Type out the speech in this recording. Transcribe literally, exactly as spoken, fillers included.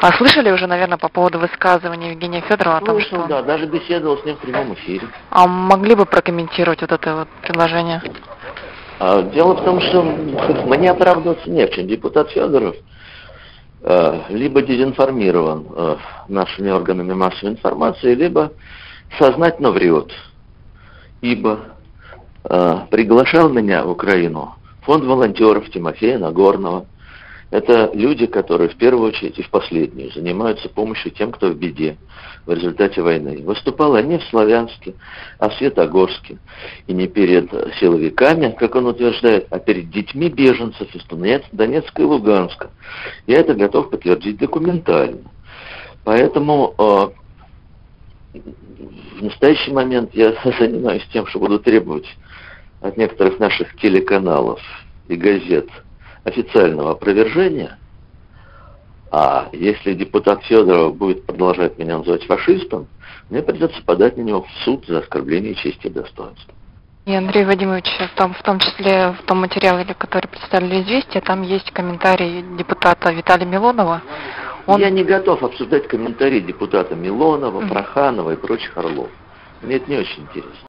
А слышали уже, наверное, по поводу высказывания Евгения Федорова о том, Слышал, что... да, даже беседовал с ним в прямом эфире. А могли бы прокомментировать вот это вот предложение? А, дело в том, что мне оправдываться не в чем. Депутат Федоров э, либо дезинформирован э, нашими органами массовой информации, либо сознательно врет. Ибо э, приглашал меня в Украину фонд волонтеров Тимофея Нагорного. Это люди, которые в первую очередь и в последнюю занимаются помощью тем, кто в беде в результате войны. Выступал не в Славянске, а в Светогорске. И не перед силовиками, как он утверждает, а перед детьми беженцев из Донецка и Луганска. Я это готов подтвердить документально. Поэтому э, в настоящий момент я занимаюсь тем, что буду требовать от некоторых наших телеканалов и газет официального опровержения, а если депутат Федоров будет продолжать меня называть фашистом, мне придется подать на него в суд за оскорбление чести и достоинства. И, Андрей Вадимович, в том, в том числе в том материале, который представили «Известия», там есть комментарий депутата Виталия Милонова. Он... Я не готов обсуждать комментарии депутата Милонова, mm-hmm. Проханова и прочих орлов. Мне это не очень интересно.